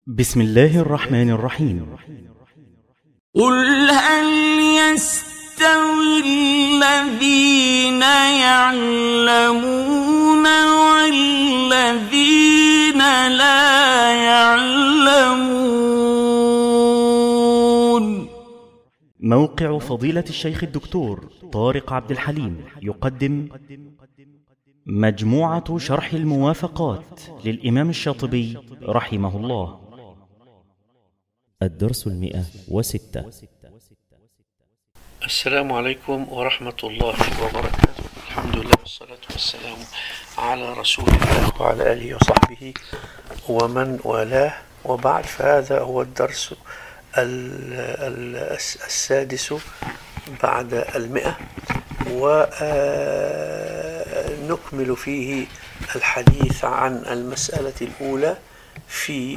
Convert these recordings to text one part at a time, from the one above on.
بسم الله الرحمن الرحيم. قل هل يستوي الذين يعلمون والذين لا يعلمون. موقع فضيلة الشيخ الدكتور طارق عبد الحليم يقدم مجموعة شرح الموافقات للإمام الشاطبي رحمه الله. الدرس 106. السلام عليكم ورحمة الله وبركاته. الحمد لله والصلاة والسلام على رسول الله وعلى آله وصحبه ومن والاه، وبعد، فهذا هو الدرس السادس بعد 100، ونكمل فيه الحديث عن المسألة الأولى في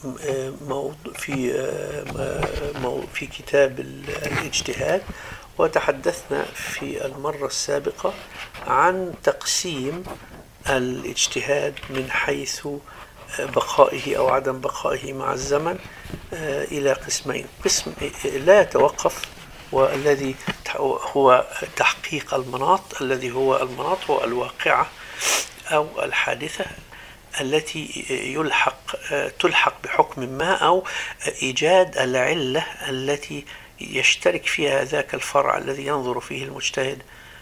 كتاب الاجتهاد. وتحدثنا في المرة السابقة عن تقسيم الاجتهاد من حيث بقائه أو عدم بقائه مع الزمن إلى قسمين: قسم لا يتوقف، والذي هو تحقيق المناط، الذي هو المناط هو الواقعة أو الحادثة التي تلحق بحكم ما، أو إيجاد العلة التي يشترك فيها ذاك الفرع الذي ينظر فيه المجتهد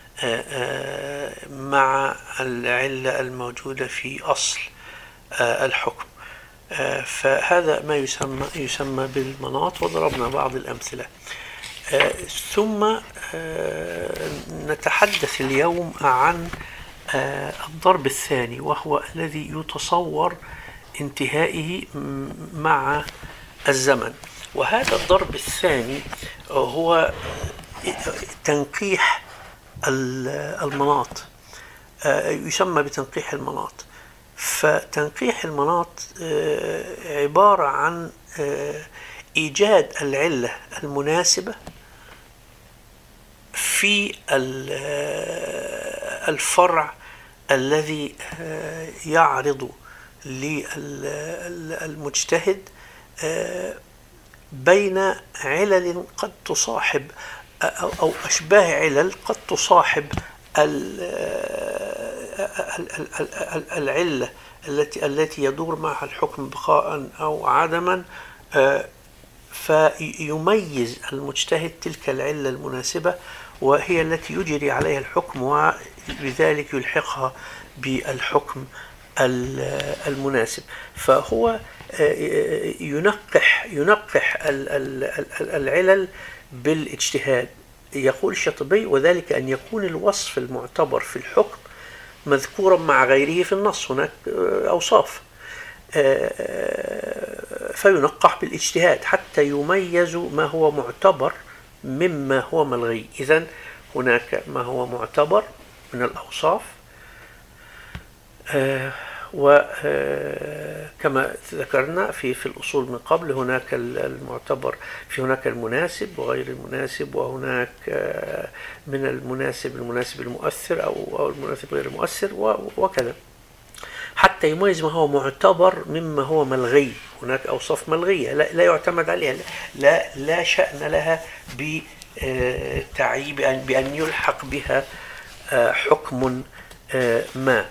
مع العلة الموجودة في أصل الحكم. فهذا ما يسمى بالمناط، وضربنا بعض الأمثلة. ثم نتحدث اليوم عن الضرب الثاني، وهو الذي يتصور انتهائه مع الزمن. وهذا الضرب الثاني هو تنقيح المناط، يسمى بتنقيح المناط. فتنقيح المناط عبارة عن إيجاد العلة المناسبة في الفرع الذي يعرض للمجتهد بين علل قد تصاحب أو أشباه علل قد تصاحب العلة التي يدور معها الحكم بقاء أو عدما، فيميز المجتهد تلك العلة المناسبة، وهي التي يجري عليها الحكم، وبذلك يلحقها بالحكم المناسب. فهو ينقح العلل بالاجتهاد. يقول الشاطبي: وذلك أن يكون الوصف المعتبر في الحكم مذكورا مع غيره في النص. هناك أوصاف فينقح بالاجتهاد حتى يميز ما هو معتبر مما هو ملغي. إذن هناك ما هو معتبر من الأوصاف، وكما ذكرنا في الأصول من قبل، هناك المعتبر، هناك المناسب وغير المناسب، وهناك من المناسب المؤثر أو المناسب غير المؤثر، وكذا، حتى يميز ما هو معتبر مما هو ملغي. هناك أوصاف ملغية لا يعتمد عليها، لا شأن لها بتعيب بأن يلحق بها حكم ما.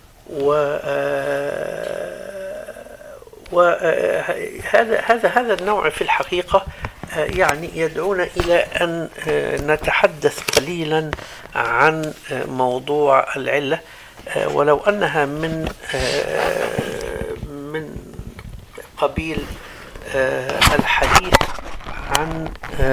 وهذا النوع في الحقيقة يعني يدعونا إلى أن نتحدث قليلا عن موضوع العلة، ولو أنها من قبيل الحديث عن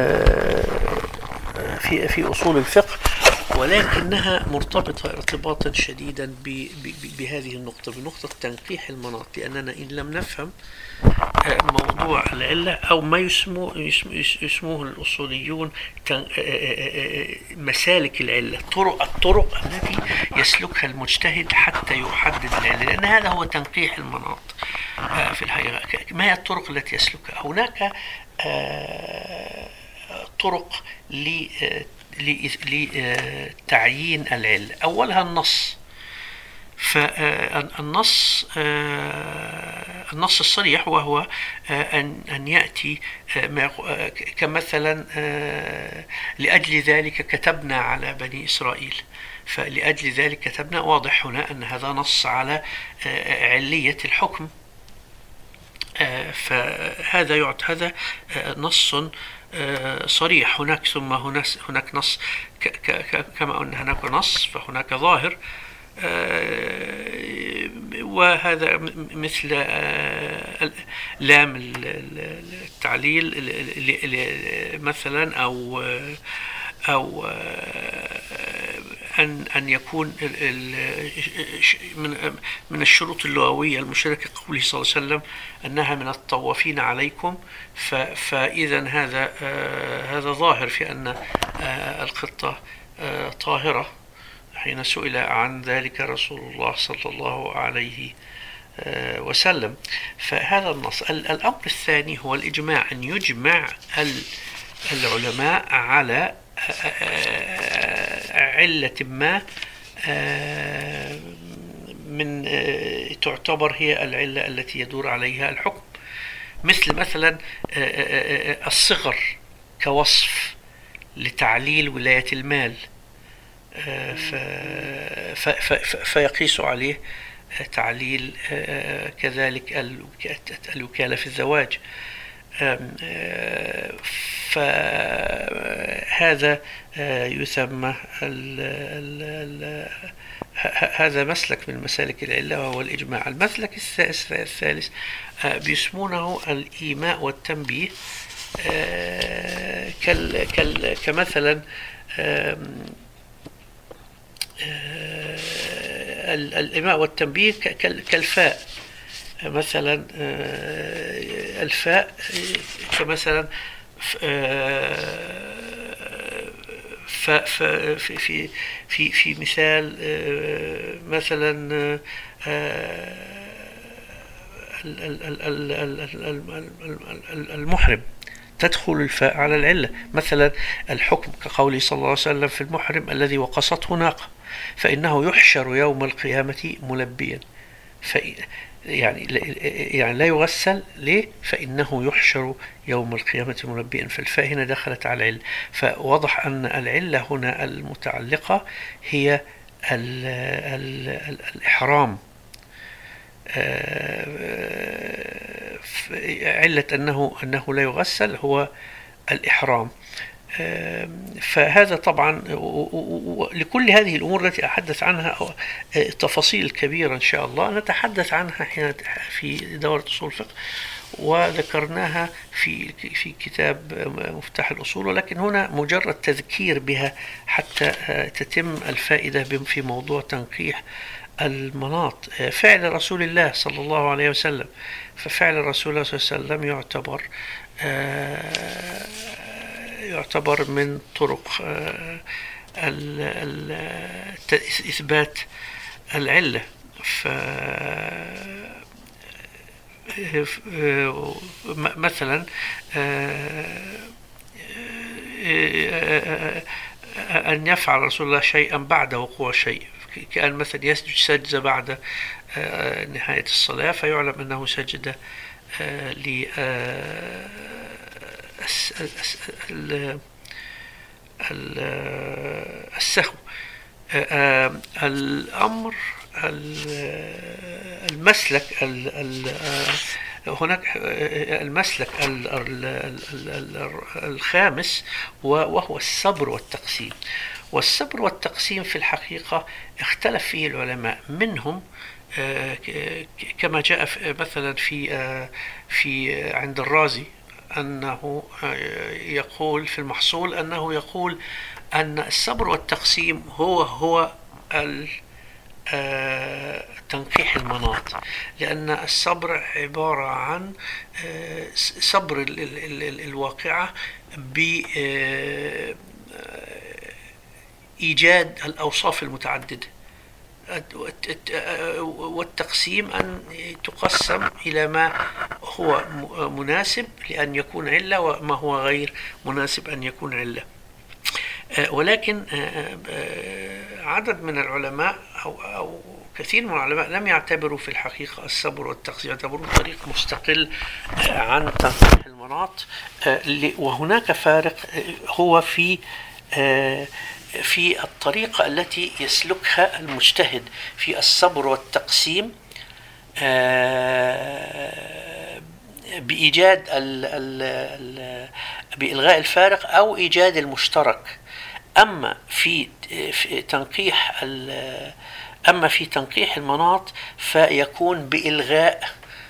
في أصول الفقه، ولكنها مرتبطة ارتباطا شديدا بهذه النقطة، بنقطة تنقيح المناط. لأننا إن لم نفهم موضوع العلة، أو ما يسموه الأصوليون مسالك العلة، الطرق التي يسلكها المجتهد حتى يحدد العلة، لأن هذا هو تنقيح المناط في الحقيقة. ما هي الطرق التي يسلكها؟ هناك طرق لتعيين العلة. أولها النص، فالنص النص الصريح وهو أن يأتي كمثلا لأجل ذلك كتبنا على بني إسرائيل، فلأجل ذلك كتبنا، واضح هنا أن هذا نص على علية الحكم. فهذا هذا نص صريح. هناك ثم هناك نص كما أن هناك نص فهناك ظاهر، وهذا مثل لام التعليل مثلا، أو أن يكون من الشروط اللغوية المشتركة قوله صلى الله عليه وسلم أنها من الطوافين عليكم. فإذا هذا ظاهر في أن القطة طاهرة حين سئل عن ذلك رسول الله صلى الله عليه وسلم. فهذا النص. الأمر الثاني هو الإجماع، أن يجمع العلماء على علة ما من تعتبر هي العلة التي يدور عليها الحكم، مثلا الصغر كوصف لتعليل ولاية المال، فيقيس عليه تعليل كذلك الوكالة في الزواج. فهذا يسمى هذا مسلك من مسالك العلة وهو الإجماع. المسلك الثالث بيسمونه الإيماء والتنبيه، كمثلا الإيماء والتنبيه كالفاء مثلا. الفاء كمثلا في مثال مثلا المحرم تدخل الفاء على العلة. مثلا الحكم كقوله صلى الله عليه وسلم في المحرم الذي وقصته ناقة فإنه يحشر يوم القيامة ملبيا، يعني لا يغسل. ليه؟ فإنه يحشر يوم القيامة ملبيا. فالفاء هنا دخلت على العلة، فوضح أن العلة هنا المتعلقة هي الإحرام. علة أنه لا يغسل هو الإحرام. فهذا طبعا لكل هذه الأمور التي أحدث عنها تفاصيل كبيرة إن شاء الله نتحدث عنها حين في دورة أصول الفقه، وذكرناها في كتاب مفتاح الأصول، ولكن هنا مجرد تذكير بها حتى تتم الفائدة في موضوع تنقيح المناط. فعل رسول الله صلى الله عليه وسلم، ففعل رسول الله صلى الله عليه وسلم يعتبر من طرق إثبات العلة. مثلا أن يفعل رسول الله شيئا بعد وقوع شيء، كأن مثلا يسجد سجدة بعد نهاية الصلاة فيعلم أنه سجد السهو. الأمر المسلك هناك المسلك الخامس وهو الصبر والتقسيم. والصبر والتقسيم في الحقيقة اختلف فيه العلماء، منهم كما جاء مثلا في عند الرازي أنه يقول في المحصول أنه يقول أن الصبر والتقسيم هو تنقيح المناط، لأن الصبر عبارة عن صبر الواقعة بإيجاد الأوصاف المتعددة، والتقسيم أن تقسم إلى ما هو مناسب لأن يكون علة وما هو غير مناسب أن يكون علة. ولكن عدد من العلماء أو كثير من العلماء لم يعتبروا في الحقيقة الصبر والتقسيم، يعتبروه طريق مستقل عن تنقيح المناط. وهناك فارق هو في الطريقة التي يسلكها المجتهد في الصبر والتقسيم بإيجاد بإلغاء الفارق أو إيجاد المشترك. أما في تنقيح المناط فيكون بإلغاء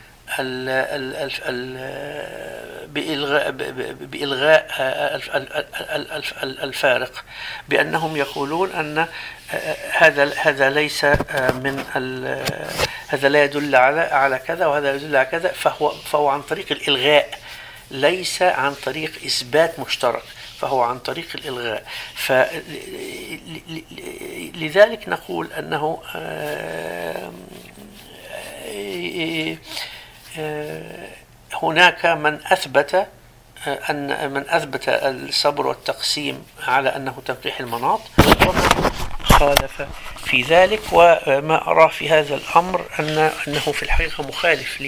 الفارق، بأنهم يقولون أن هذا ليس من هذا لا يدل على كذا وهذا يدل على كذا، فهو عن طريق الإلغاء ليس عن طريق إثبات مشترك، فهو عن طريق الإلغاء. لذلك نقول أنه هناك من أثبت الصبر والتقسيم على أنه تنقيح المناط، ومن خالف في ذلك. وما أراه في هذا الأمر أنه في الحقيقة مخالف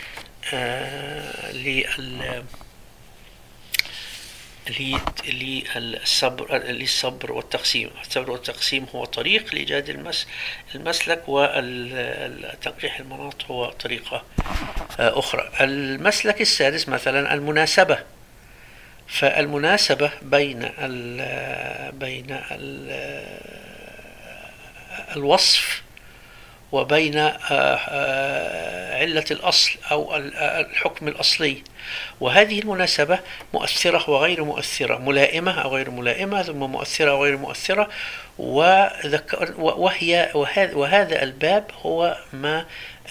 للصبر والتقسيم. الصبر والتقسيم هو طريق لإيجاد المسلك، والتنقيح المناط هو طريقة أخرى. المسلك السادس مثلا المناسبة، فالمناسبة بين الوصف وبين علة الأصل أو الحكم الأصلي، وهذه المناسبة مؤثرة وغير مؤثرة، ملائمة أو غير ملائمة، ثم مؤثرة وغير مؤثرة. وهذا الباب هو ما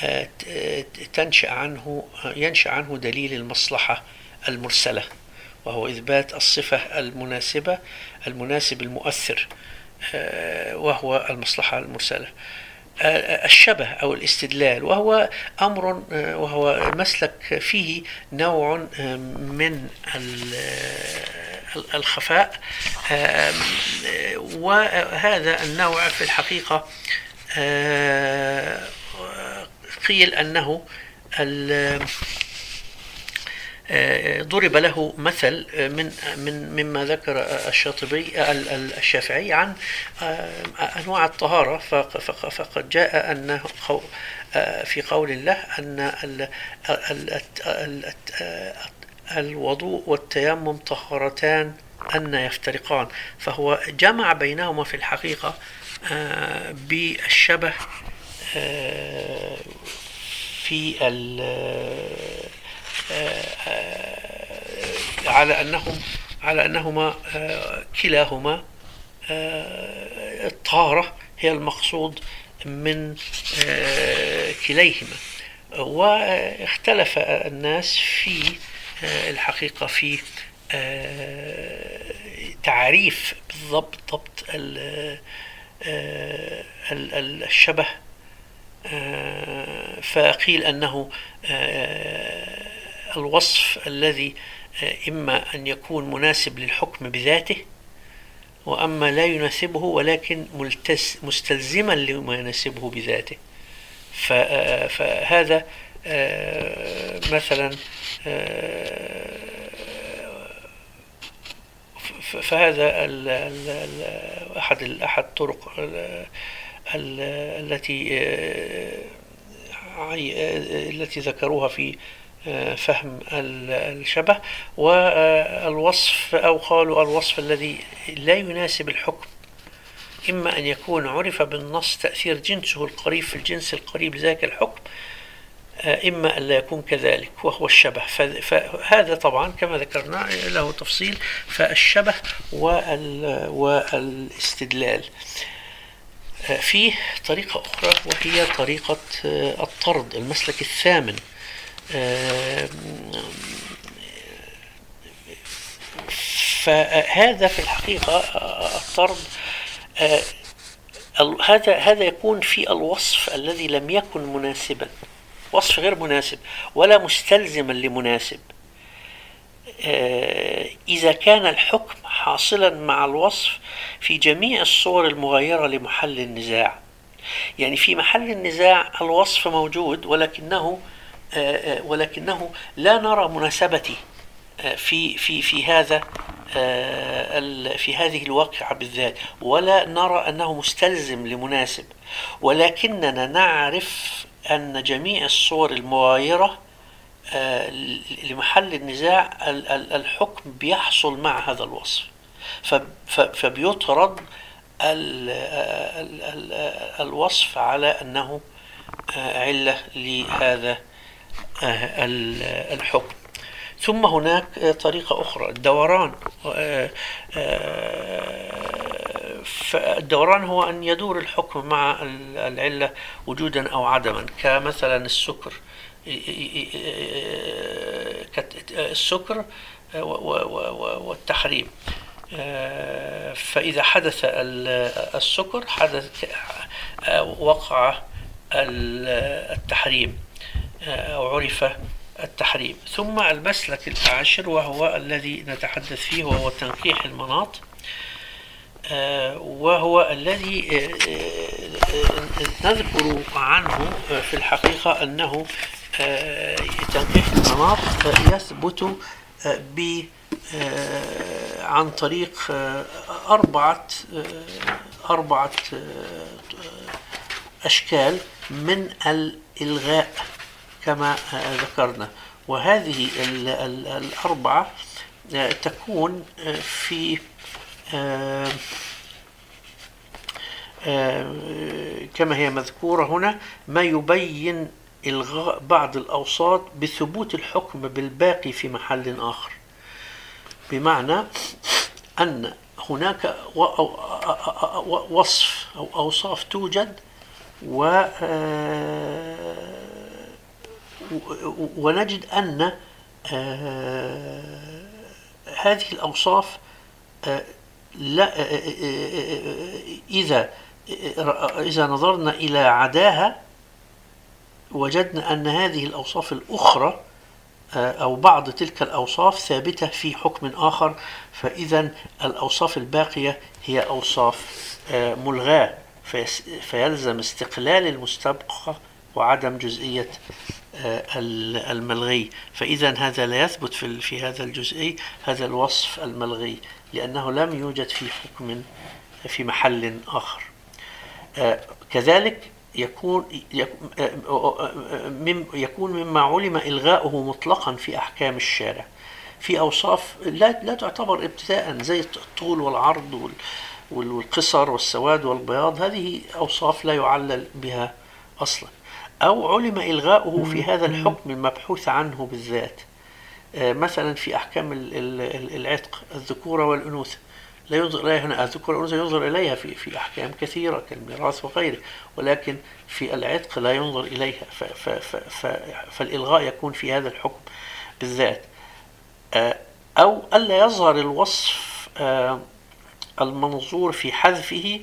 ينشأ عنه دليل المصلحة المرسلة، وهو إثبات الصفة المناسب المؤثر، وهو المصلحة المرسلة. الشبه أو الاستدلال، وهو مسلك فيه نوع من الخفاء، وهذا النوع في الحقيقة قيل أنه ضرب له مثل مما ذكر الشافعي عن أنواع الطهارة، فقد جاء أنه في قول الله أن الوضوء والتيمم طهارتان أن يفترقان، فهو جمع بينهما في الحقيقة بالشبه في على أنهما كلاهما الطهارة هي المقصود من كليهما. واختلف الناس في الحقيقة في تعريف بالضبط الشبه، فقيل أنه الوصف الذي إما أن يكون مناسب للحكم بذاته، وأما لا يناسبه ولكن مستلزما لما يناسبه بذاته. فهذا مثلا فهذا أحد طرق التي ذكروها في فهم الشبه. والوصف، أو قالوا الوصف الذي لا يناسب الحكم، إما أن يكون عرف بالنص تأثير جنسه القريب في الجنس القريب لذاك الحكم، إما أن لا يكون كذلك، وهو الشبه. فهذا طبعا كما ذكرنا له تفصيل. فالشبه والاستدلال. فيه طريقة أخرى وهي طريقة الطرد، المسلك الثامن. فهذا في الحقيقة الطرد هذا يكون في الوصف الذي لم يكن مناسبا، وصف غير مناسب ولا مستلزما لمناسب، إذا كان الحكم حاصلا مع الوصف في جميع الصور المغايرة لمحل النزاع. يعني في محل النزاع الوصف موجود، ولكنه لا نرى مناسبته في هذا في هذه الواقعة بالذات، ولا نرى أنه مستلزم لمناسب، ولكننا نعرف أن جميع الصور المغايرة لمحل النزاع الحكم بيحصل مع هذا الوصف، فبيطرد الوصف على أنه علة لهذا الحكم. ثم هناك طريقة أخرى، الدوران. فالدوران هو أن يدور الحكم مع العلة وجودا أو عدما، كمثلا السكر والتحريم. فإذا حدث السكر وقع التحريم أو عرف التحريم. ثم المسلك العاشر وهو الذي نتحدث فيه، وهو تنقيح المناط، وهو الذي نذكر عنه في الحقيقة أنه تنقيح المناط يثبت عن طريق أربعة أشكال من الإلغاء كما ذكرنا، وهذه الأربعة تكون في كما هي مذكورة هنا، ما يبين إلغاء بعض الأوساط بثبوت الحكم بالباقي في محل آخر. بمعنى أن هناك وصف أو أوصاف توجد ونجد أن هذه الأوصاف إذا نظرنا إلى عداها وجدنا أن هذه الأوصاف الأخرى أو بعض تلك الأوصاف ثابتة في حكم آخر، فإذا الأوصاف الباقية هي أوصاف ملغاة، فيلزم استقلال المستبقى وعدم جزئية الملغي. فإذا هذا لا يثبت في هذا الجزئي، هذا الوصف الملغي، لأنه لم يوجد في حكم في محل آخر. كذلك يكون مما علم إلغاؤه مطلقا في أحكام الشارع في أوصاف لا تعتبر ابتداء، زي الطول والعرض والقصر والسواد والبياض، هذه أوصاف لا يعلل بها أصلا. أو علم إلغاؤه في هذا الحكم المبحوث عنه بالذات، مثلا في أحكام العتق، الذكورة والأنوثة لا ينظر إليها هنا، الذكورة والأنوثة ينظر إليها في أحكام كثيرة كالميراث وغيره، ولكن في العتق لا ينظر إليها، فالإلغاء يكون في هذا الحكم بالذات. أو ألا يظهر الوصف المنظور في حذفه،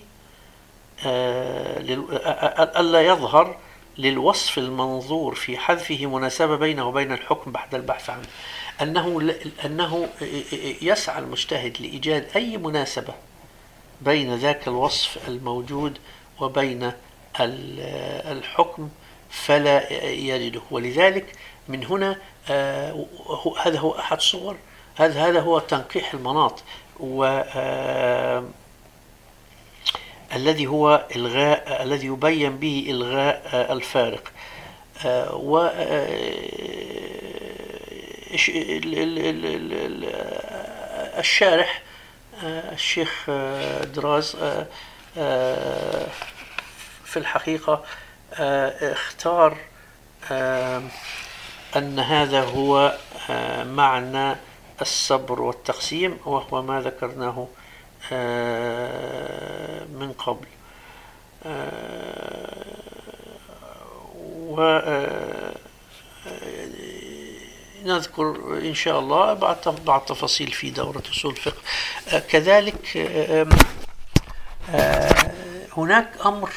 ألا يظهر للوصف المنظور في حذفه مناسبة بينه وبين الحكم بعد البحث عنه، أنه يسعى المجتهد لإيجاد أي مناسبة بين ذاك الوصف الموجود وبين الحكم فلا يجده. ولذلك من هنا هذا هو أحد صور، هذا هو تنقيح المناط، الذي هو إلغاء، الذي يبين به إلغاء الفارق. الشارح الشيخ دراز في الحقيقة اختار أن هذا هو معنى الصبر والتقسيم، وهو ما ذكرناه من قبل. ونذكر إن شاء الله بعض تفاصيل في دورة أصول الفقه. كذلك هناك أمر،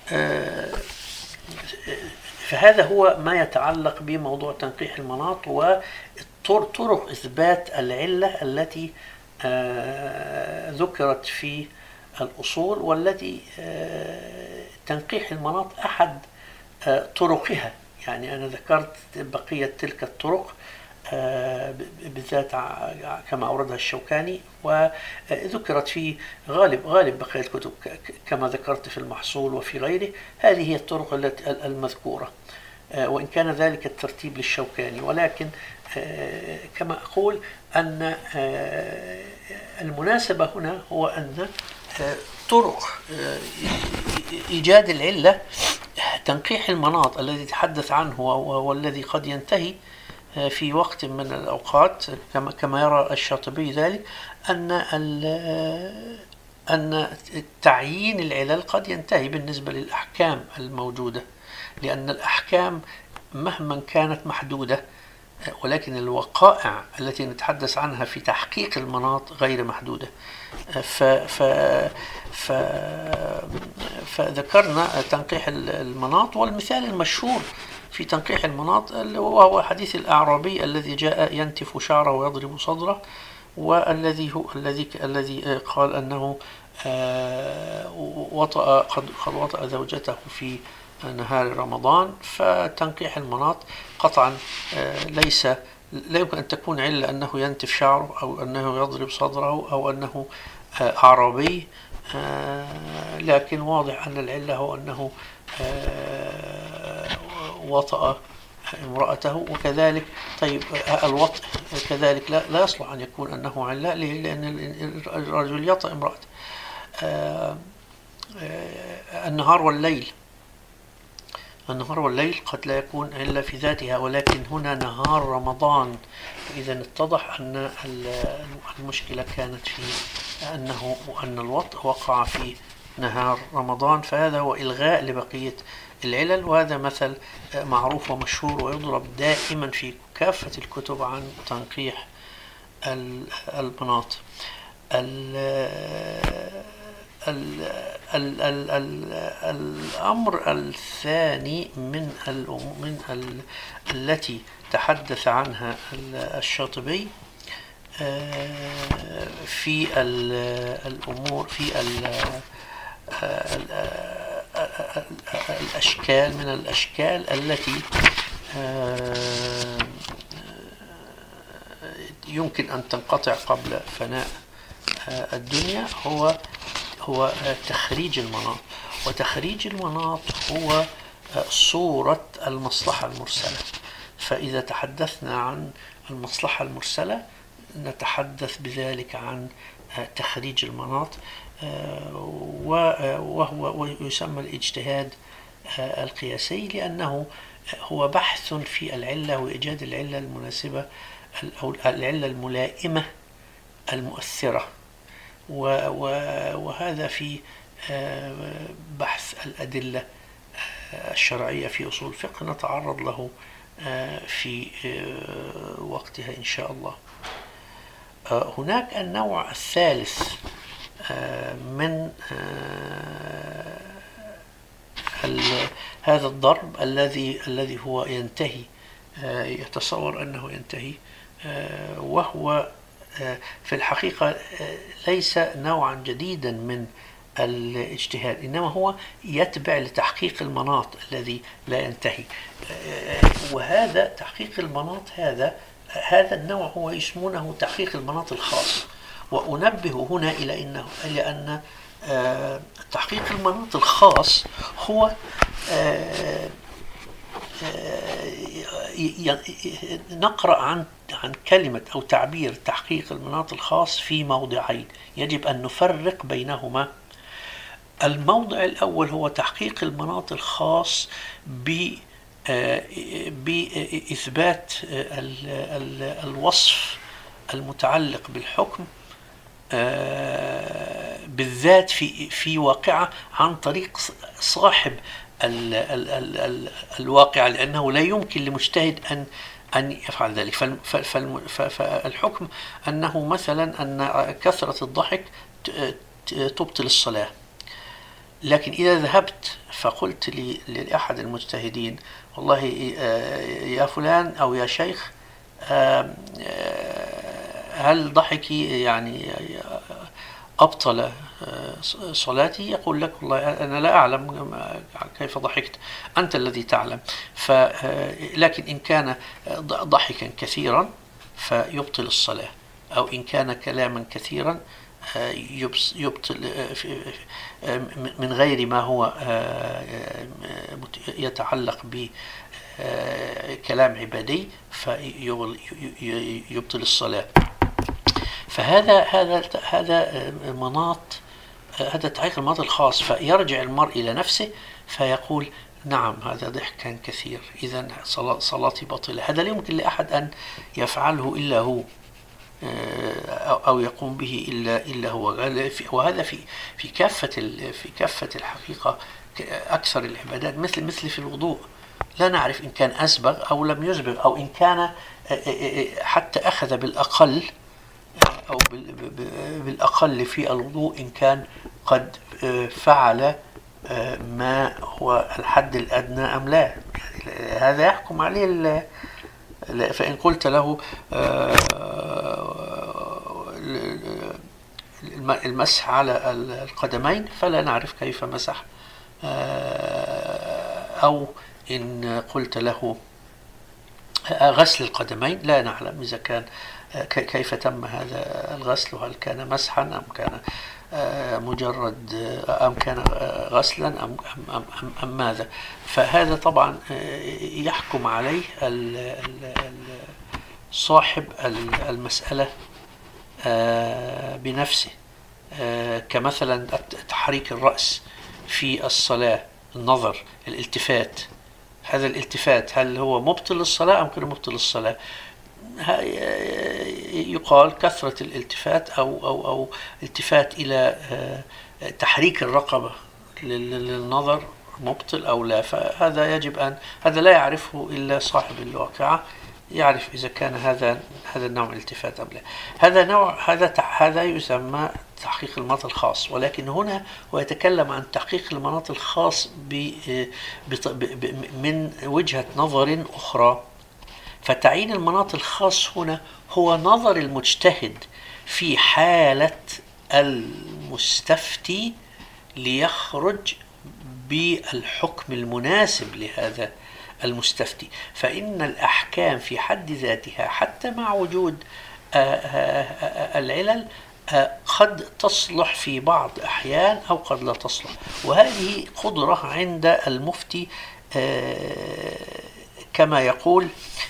فهذا هو ما يتعلق بموضوع تنقيح المناط وطرق إثبات العلة التي ذكرت في الأصول، والتي تنقيح المناط أحد طرقها، يعني أنا ذكرت بقية تلك الطرق بالذات كما أوردها الشوكاني، وذكرت في غالب بقية الكتب كما ذكرت في المحصول وفي غيره. هذه هي الطرق المذكورة، وإن كان ذلك الترتيب للشوكاني، ولكن كما أقول أن المناسبة هنا هو أن طرق إيجاد العلة تنقيح المناط الذي تحدث عنه والذي قد ينتهي في وقت من الأوقات كما يرى الشاطبي ذلك، أن تعيين العلل قد ينتهي بالنسبة للأحكام الموجودة، لأن الأحكام مهما كانت محدودة، ولكن الوقائع التي نتحدث عنها في تحقيق المناط غير محدودة. فذكرنا تنقيح المناط، والمثال المشهور في تنقيح المناط وهو حديث الأعرابي الذي جاء ينتف شعره ويضرب صدره، الذي قال أنه قد وطأ زوجته في نهار رمضان. فتنقيح المناط قطعا لا يمكن أن تكون علة أنه ينتف شعره أو أنه يضرب صدره أو أنه أعرابي، لكن واضح أن العلة هو أنه وطأ امرأته. وكذلك طيب الوطء كذلك لا يصلح أن يكون أنه علة، لأن الرجل يطأ امرأته. النهار والليل قد لا يكون إلا في ذاتها، ولكن هنا نهار رمضان، إذا اتضح أن المشكلة كانت في أن الوطء وقع في نهار رمضان، فهذا هو إلغاء لبقية العلل. وهذا مثل معروف ومشهور ويضرب دائما في كافة الكتب عن تنقيح المناط. الأمر الثاني من التي تحدث عنها الشاطبي في الأمور في الأشكال من الأشكال التي يمكن أن تنقطع قبل فناء الدنيا هو تخريج المناط. وتخريج المناط هو صورة المصلحة المرسلة. فإذا تحدثنا عن المصلحة المرسلة نتحدث بذلك عن تخريج المناط، وهو يسمى الاجتهاد القياسي، لأنه هو بحث في العلة وإيجاد العلة المناسبة أو العلة الملائمة المؤثرة، وهذا في بحث الأدلة الشرعية في أصول الفقه نتعرض له في وقتها إن شاء الله. هناك النوع الثالث من هذا الضرب الذي هو ينتهي، يتصور أنه ينتهي، وهو في الحقيقة ليس نوعا جديدا من الاجتهاد، إنما هو يتبع لتحقيق المناط الذي لا ينتهي. وهذا تحقيق المناط هذا النوع هو يسمونه تحقيق المناط الخاص. وأنبه هنا إلى أن تحقيق المناط الخاص هو نقرأ عن كلمة أو تعبير تحقيق المناط الخاص في موضعين يجب أن نفرق بينهما. الموضع الأول هو تحقيق المناط الخاص بإثبات الوصف المتعلق بالحكم بالذات في واقعة عن طريق صاحب الواقعة، لأنه لا يمكن لمجتهد أن يفعل ذلك. فالحكم أنه مثلا أن كثرة الضحك تبطل الصلاة، لكن إذا ذهبت فقلت لأحد المجتهدين والله يا فلان أو يا شيخ هل ضحكي يعني أبطل صلاته يقول لك والله أنا لا أعلم كيف ضحكت، أنت الذي تعلم. لكن إن كان ضحكا كثيرا فيبطل الصلاة، أو إن كان كلاما كثيرا يبطل من غير ما هو يتعلق بكلام عبادي فيبطل الصلاة. فهذا مناط، هذا تحقيق المناط الخاص. فيرجع المرء إلى نفسه فيقول نعم هذا ضحك كان كثير، إذن صلاتي باطلة. هذا لا يمكن لأحد أن يفعله إلا هو، أو يقوم به إلا هو. وهذا في كافة الحقيقة أكثر العبادات، مثل في الوضوء لا نعرف إن كان أسبغ أو لم يسبغ، أو إن كان حتى أخذ بالأقل أو بالأقل في الوضوء إن كان قد فعل ما هو الحد الأدنى أم لا. يعني هذا يحكم عليه. فإن قلت له المسح على القدمين فلا نعرف كيف مسح، أو إن قلت له غسل القدمين لا نعلم إذا كان كيف تم هذا الغسل، وهل كان مسحا أم كان مجرد أم كان غسلا أم ماذا. فهذا طبعا يحكم عليه صاحب المسألة بنفسه، كمثلا تحريك الرأس في الصلاة، النظر، الالتفات. هذا الالتفات هل هو مبطل للصلاة أم غير مبطل للصلاة؟ يقال كثرة الالتفات أو التفات إلى تحريك الرقبة للنظر مبطل أو لا. فهذا يجب أن هذا لا يعرفه إلا صاحب الواقعة، يعرف إذا كان هذا النوع من الالتفات أم لا. هذا يسمى تحقيق المناط الخاص. ولكن هنا هو يتكلم عن تحقيق المناط الخاص من وجهة نظر أخرى. فتعيين المناط الخاص هنا هو نظر المجتهد في حالة المستفتي ليخرج بالحكم المناسب لهذا المستفتي. فإن الأحكام في حد ذاتها حتى مع وجود العلل قد تصلح في بعض أحيان أو قد لا تصلح. وهذه قدرة عند المفتي كما يقول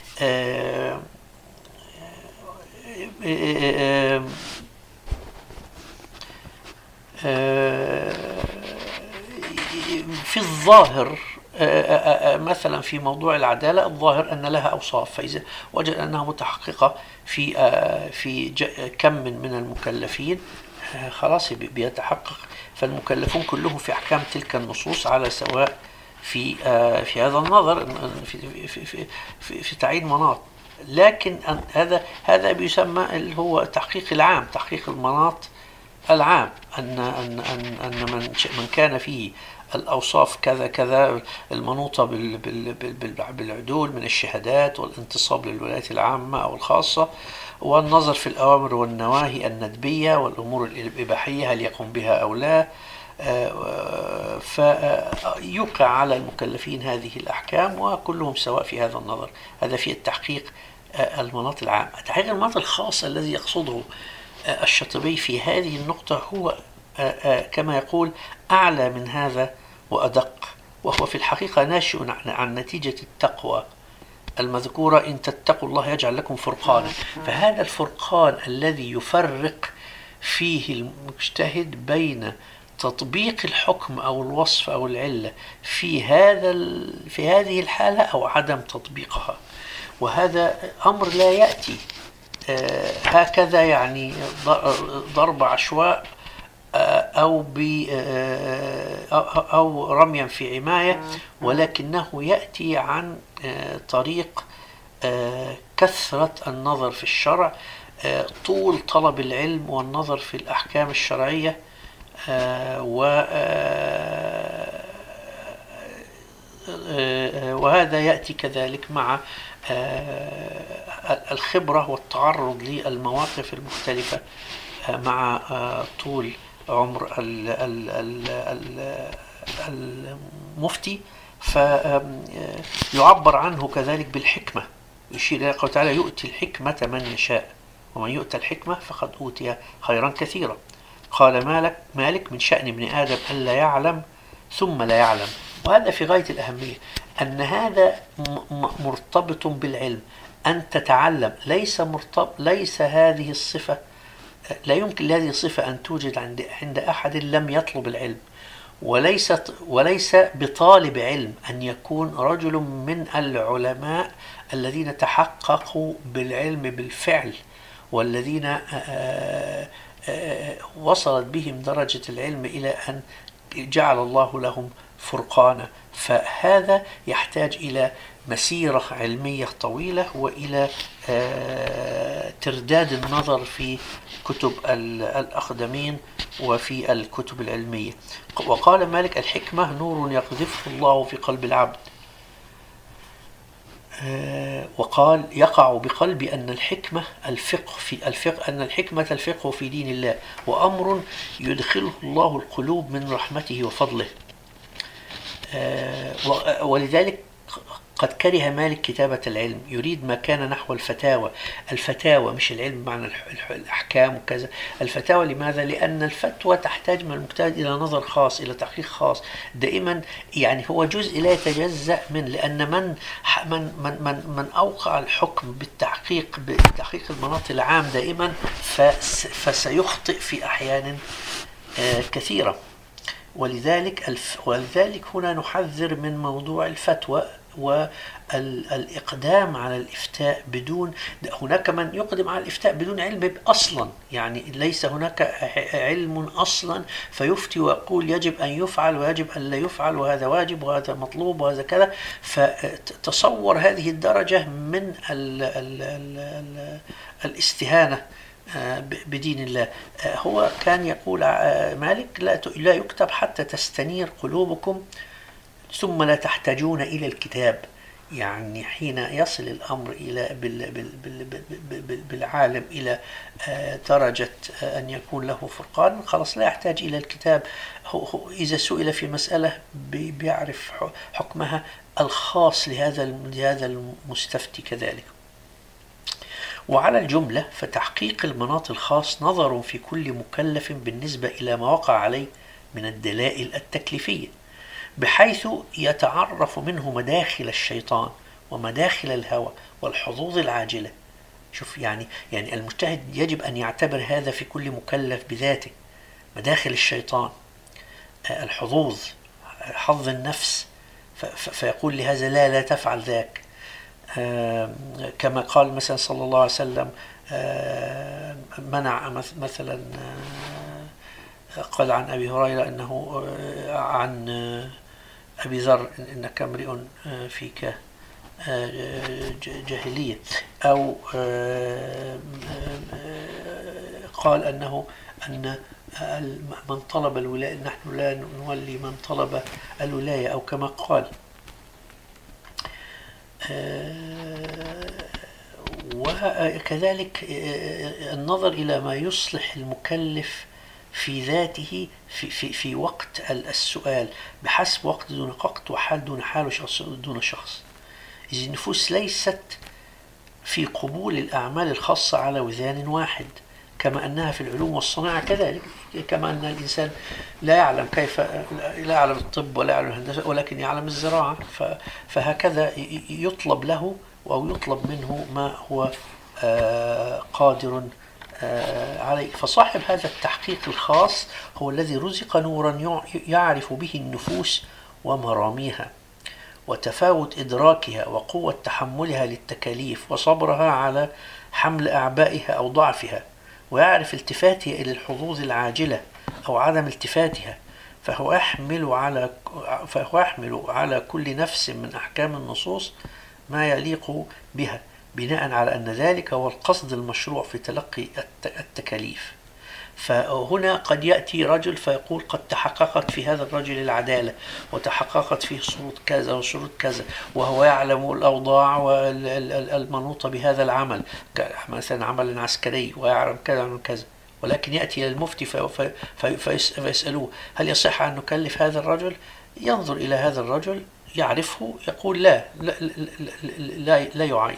في الظاهر مثلا في موضوع العدالة الظاهر أن لها أوصاف، فإذا وجد أنها متحققة في كم من المكلفين خلاص بيتحقق. فالمكلفون كلهم في أحكام تلك النصوص على سواء في هذا النظر في تعيين مناط. لكن هذا بيسمى اللي هو تحقيق العام، تحقيق المناط العام، أن من كان فيه الأوصاف كذا كذا المنوطة بالعدول من الشهادات والانتصاب للولايات العامة أو الخاصة، والنظر في الأوامر والنواهي الندبية والأمور الإباحية هل يقوم بها أو لا. فيوقع على المكلفين هذه الأحكام وكلهم سواء في هذا النظر. هذا في التحقيق المناط العام. تحقيق المناط الخاص الذي يقصده الشاطبي في هذه النقطة هو كما يقول أعلى من هذا وأدق، وهو في الحقيقة ناشئ عن نتيجة التقوى المذكورة: إن تتقوا الله يجعل لكم فرقانا. فهذا الفرقان الذي يفرق فيه المجتهد بين تطبيق الحكم أو الوصف أو العلة في هذه الحالة أو عدم تطبيقها. وهذا أمر لا يأتي هكذا يعني ضرب عشواء أو رميا في عماية، ولكنه يأتي عن طريق كثرة النظر في الشرع، طول طلب العلم والنظر في الأحكام الشرعية، وهذا يأتي كذلك مع الخبرة والتعرض للمواقف المختلفة مع طول عمر المفتي، فيعبر عنه كذلك بالحكمة، يشير إلى قوله تعالى: يؤتي الحكمة من يشاء ومن يؤتى الحكمة فقد أوتي خيرا كثيرا. قال مالك: من شأن ابن آدم ألا يعلم ثم لا يعلم. وهذا في غاية الأهمية، أن هذا مرتبط بالعلم، أن تتعلم. ليس هذه الصفة، لا يمكن لهذه الصفة أن توجد عند أحد لم يطلب العلم، وليس بطالب علم أن يكون رجل من العلماء الذين تحققوا بالعلم بالفعل، والذين وصلت بهم درجة العلم إلى أن جعل الله لهم فرقانا. فهذا يحتاج إلى مسيرة علمية طويلة، وإلى ترداد النظر في كتب الأقدمين وفي الكتب العلمية. وقال مالك: الحكمة نور يقذفه الله في قلب العبد. وقال: يقع بقلبي أن الحكمة الفقه في دين الله، وأمر يدخله الله القلوب من رحمته وفضله. ولذلك قد كره مالك كتابة العلم، يريد ما كان نحو الفتاوى مش العلم بمعنى الأحكام وكذا. الفتاوى لماذا؟ لأن الفتوى تحتاج من المجتهد إلى نظر خاص، إلى تحقيق خاص دائما، يعني هو جزء لا يتجزأ من، لأن من أوقع الحكم بتحقيق المناط العام دائما فسيخطئ في أحيان كثيرة. ولذلك هنا نحذر من موضوع الفتوى والإقدام على الإفتاء بدون، هناك من يقدم على الإفتاء بدون علم أصلا، يعني ليس هناك علم أصلا فيفتي ويقول يجب أن يفعل ويجب أن لا يفعل، وهذا واجب وهذا مطلوب وهذا كذا. فتصور هذه الدرجة من الاستهانة بدين الله. هو كان يقول مالك: لا يكتب حتى تستنير قلوبكم ثم لا تحتاجون إلى الكتاب. يعني حين يصل الأمر إلى بالعالم إلى درجة أن يكون له فرقان، خلاص لا يحتاج إلى الكتاب. هو إذا سئل في مسألة بيعرف حكمها الخاص لهذا المستفتي كذلك. وعلى الجملة فتحقيق المناط الخاص نظر في كل مكلف بالنسبة إلى ما وقع عليه من الدلائل التكليفية، بحيث يتعرف منه مداخل الشيطان ومداخل الهوى والحظوظ العاجلة. شوف، يعني المجتهد يجب أن يعتبر هذا في كل مكلف بذاته، مداخل الشيطان، الحظوظ، حظ النفس، فيقول لهذا لا تفعل ذاك. كما قال مثلا صلى الله عليه وسلم، منع مثلا، قال عن أبي هريرة أنه عن أبي ذر: إنك امرئ فيك جاهلية. أو قال أن من طلب الولاية، نحن لا نولي من طلب الولاية، أو كما قال. وكذلك النظر إلى ما يصلح المكلف في ذاته في وقت السؤال، بحسب وقت دون وقت، وحال دون حال، وشخص دون شخص. إذ النفوس ليست في قبول الأعمال الخاصة على وزان واحد، كما أنها في العلوم والصناعة كذلك. كما أن الإنسان لا يعلم لا يعلم الطب ولا يعلم الهندسة، ولكن يعلم الزراعة، فهكذا يطلب له أو يطلب منه ما هو قادر عليه. فصاحب هذا التحقيق الخاص هو الذي رزق نورا يعرف به النفوس ومراميها، وتفاوت إدراكها، وقوة تحملها للتكاليف، وصبرها على حمل أعبائها أو ضعفها، ويعرف التفاتها إلى الحظوظ العاجلة أو عدم التفاتها. فهو يحمل على كل نفس من أحكام النصوص ما يليق بها، بناء على أن ذلك هو القصد المشروع في تلقي التكاليف. فهنا قد يأتي رجل فيقول قد تحققت في هذا الرجل العدالة، وتحققت فيه شروط كذا وشروط كذا، وهو يعلم الأوضاع والمنوطة بهذا العمل، مثلا عمل عسكري، ويعلم كذا ويعلم كذا. ولكن يأتي إلى المفتي فيسألوه هل يصح أن نكلف هذا الرجل؟ ينظر إلى هذا الرجل يعرفه يقول لا يعين.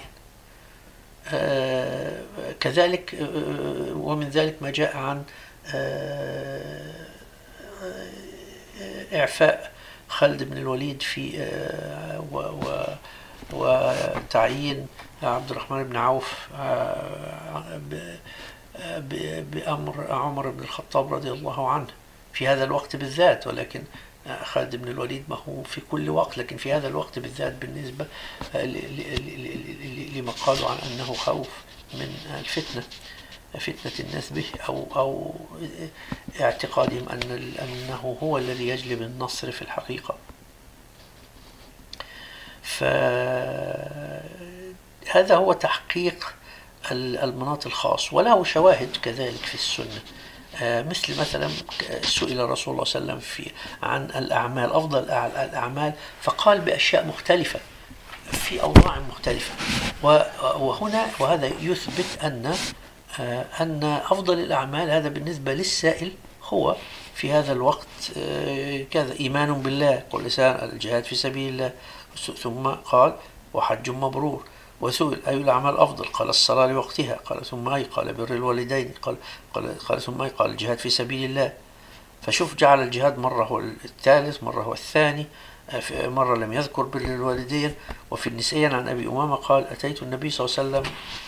كذلك ومن ذلك ما جاء عن إعفاء خالد بن الوليد في وتعيين عبد الرحمن بن عوف بأمر عمر بن الخطاب رضي الله عنه في هذا الوقت بالذات. ولكن خالد بن الوليد ما هو في كل وقت، لكن في هذا الوقت بالذات بالنسبة لما قالوا عن أنه خوف من فتنة الناس به، أو اعتقادهم أنه هو الذي يجلب النصر في الحقيقة. فهذا هو تحقيق المناط الخاص، وله شواهد كذلك في السنة. مثلا سئل رسول الله صلى الله عليه وسلم عن الأعمال، أفضل الأعمال، فقال بأشياء مختلفة في أوضاع مختلفة. وهذا يثبت أن أفضل الأعمال هذا بالنسبة للسائل هو في هذا الوقت كذا: إيمان بالله، قل لسان، الجهاد في سبيل الله. ثم قال: وحج مبرور. وسئل أي الأعمال أفضل؟ قال: الصلاة لوقتها. قال: ثم أي؟ قال: بر الوالدين. قال: ثم أي؟ قال: الجهاد في سبيل الله. فشوف، جعل الجهاد مرة هو الثالث، مرة هو الثاني، مرة لم يذكر بر الوالدين. وفي النسائي عن أبي أمامة قال: أتيت النبي صلى الله عليه وسلم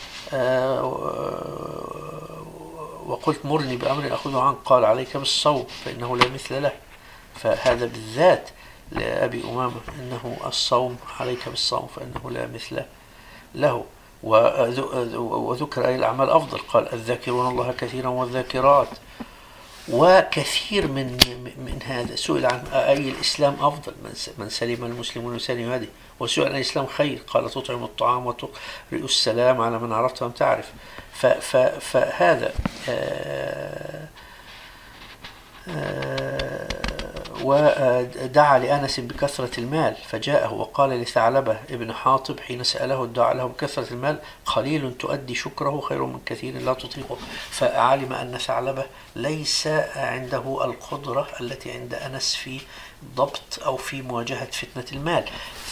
وقلت: مرني بأمر أخذه عنك. قال: عليك بالصوم فإنه لا مثل له. فهذا بالذات لأبي أمامة أنه الصوم، عليك بالصوم فإنه لا مثل له. وذكر أي الأعمال أفضل، قال: الذاكرون الله كثيرا والذاكرات. وكثير من هذا. سئل عن أي الإسلام أفضل؟ من سلم المسلمون وسلم يده. وسئل عن الإسلام خير؟ قال: تطعم الطعام وتقرئ السلام على من عرفت ومن تعرف. فهذا ودعا لأنس بكثرة المال فجاءه، وقال لثعلبة ابن حاطب حين سأله الدعاء له بكثرة المال: قليل تؤدي شكره خير من كثير لا تطيقه. فعلم أن ثعلبة ليس عنده القدرة التي عند أنس في ضبط أو في مواجهة فتنة المال.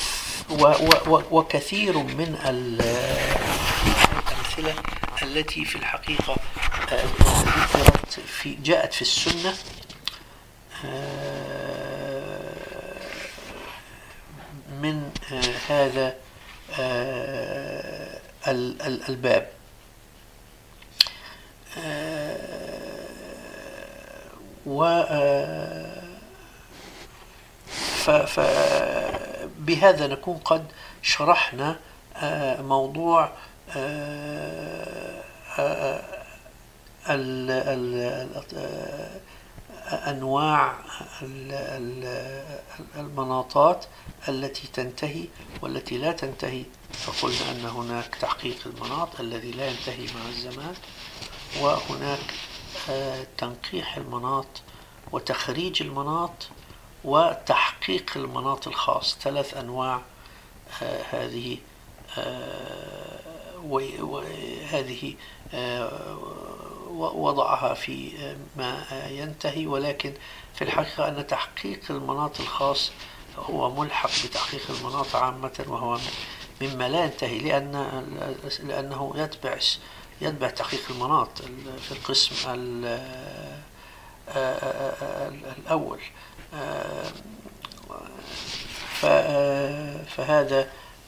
وكثير من الأمثلة التي في الحقيقة جاءت في السنة من هذا الباب. فبهذا نكون قد شرحنا موضوع أنواع المناطات التي تنتهي والتي لا تنتهي. فقلنا أن هناك تحقيق المناط الذي لا ينتهي مع الزمان، وهناك تنقيح المناط وتخريج المناط وتحقيق المناط الخاص. 3 أنواع هذه وهذه وضعها في ما ينتهي. ولكن في الحقيقة أن تحقيق المناط الخاص هو ملحق بتحقيق المناط عامة، وهو مما لا ينتهي، لأنه يتبع تحقيق المناط في القسم الأول. فهذا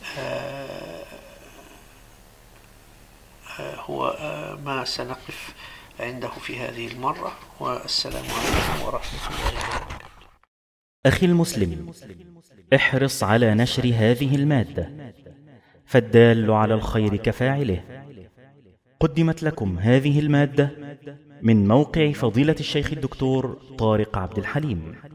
هو ما سنقف عنده في هذه المرة. والسلام عليكم ورحمة الله وبركاته. أخي المسلم، احرص على نشر هذه المادة، فالدال على الخير كفاعله. قدمت لكم هذه المادة من موقع فضيلة الشيخ الدكتور طارق عبد الحليم.